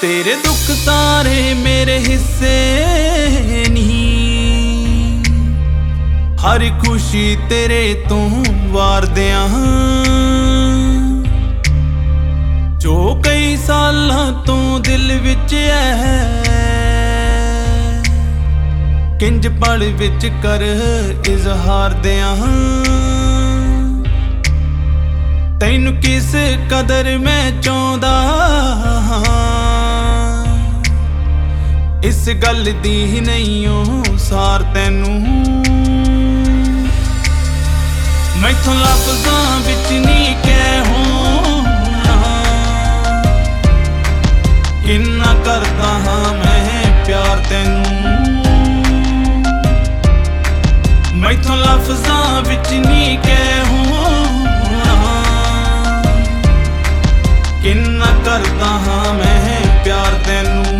तेरे दुख सारे मेरे हिस्से नहीं, हर खुशी तेरे तो वार दिया जो कई सालां तो दिल विच है, किंज पल विच कर इजहार दिया तैनू किस कदर मैं चाहुंदा इस गल दी नहीं ओ सार तैनू मैथों लफ्ज़ां विच नहीं कहूं किन्ना करदा हां मैं प्यार तैनू मैथों लफ्ज़ां विच नहीं कहूं किन्ना करदा हां मैं प्यार तैनू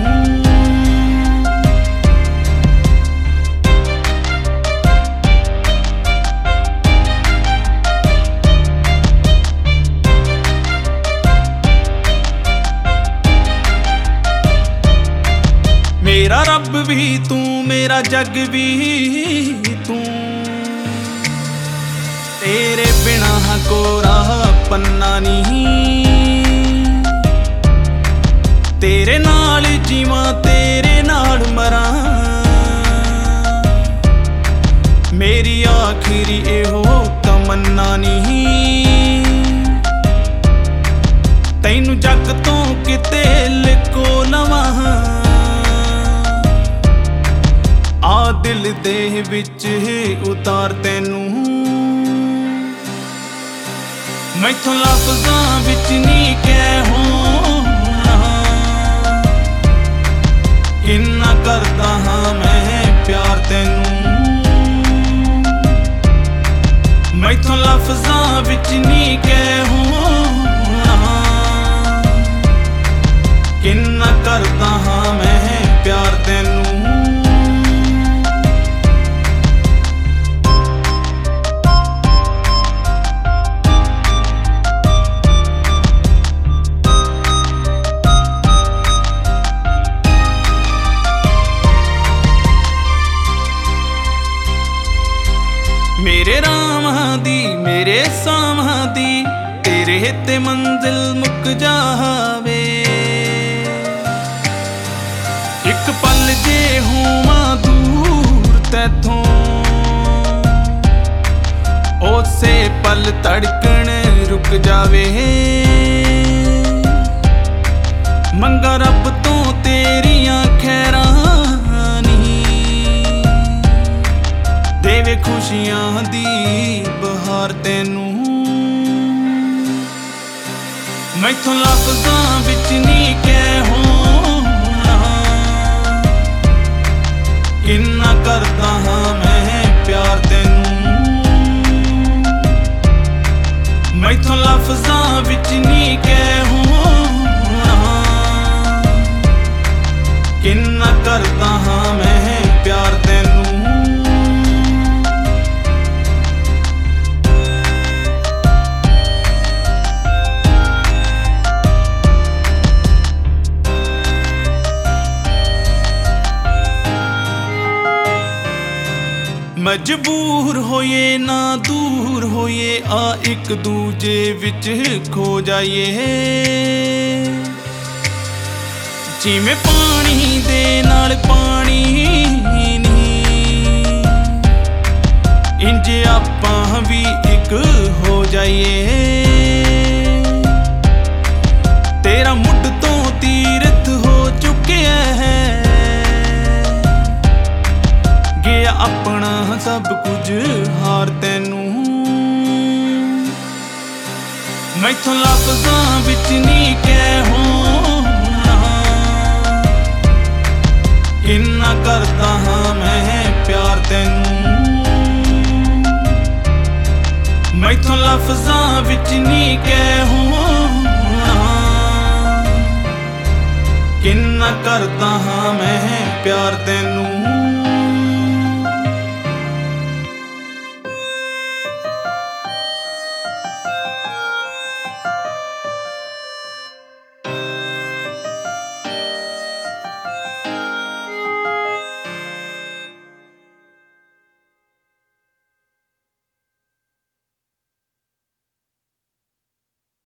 मेरा रब भी तू मेरा जग भी तू तेरे बिना कोरा पन्ना नहीं तेरे नाल जीवां तेरे नाल मरां मेरी आखिरी एहो तमन्ना नहीं तैनू जग तो किते लिको लवां आ दिल दे विच उतार तैनू मैथों लफ्ज़ां विच नहीं कहूं किन्ना करदा हां मैं प्यार तैनू मैथों लफ्ज़ां विच नहीं कहूं किन्ना करदा हां मैं प्यार तैनू मेरे रामां दी मेरे सावां दी तेरे ते मंजिल मुक जावे एक पल जे होवां दूर तैथों उसे पल धड़कन रुक जावे मंगा रब तो तेरियां खैरां देवे खुशियां दी बहार तैनू मैथों लफ्ज़ां विच नहीं कहूं किन्ना करदा हां मैं प्यार तैनू मैथों लफ्ज़ां विच नहीं कहूं किन्ना करदा हां मैं प्यार तैनू मजबूर होए ना दूर होए आ एक दूजे विच खो जाइए जिवें पानी दे नाल पानी नहीं इंज आपां भी एक हो जाइए तेरा मुड तो तीरथ हो चुकिया है गया अपना सब कुछ हार तैनू मैथों लफ्ज़ां विच नहीं कहूं किन्ना करदा हां मैं प्यार तैनू मैथों लफ्ज़ां विच नहीं कहूं किन्ना करदा हां मैं प्यार तैनू